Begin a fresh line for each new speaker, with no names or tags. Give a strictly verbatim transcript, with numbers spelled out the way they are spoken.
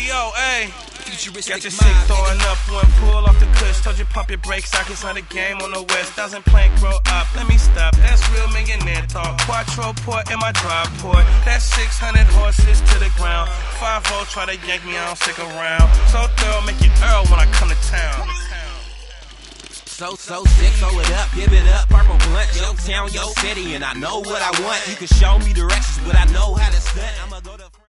Yo, hey. Got your sick throwing up one pull off the cush. Told you pump your brakes, I can sign the game on the west. Thousand plank grow up, let me stop. That's real millionaire talk. Quattro port in my drive port. That's six hundred horses to the ground. Five volt try to yank me, I don't stick around. So thorough, make you Earl when I come to town.
So, so sick, throw it up, give it up, purple blunt, your town, your city, and I know what I want. You can show me directions, but I know how to stunt. I'ma go to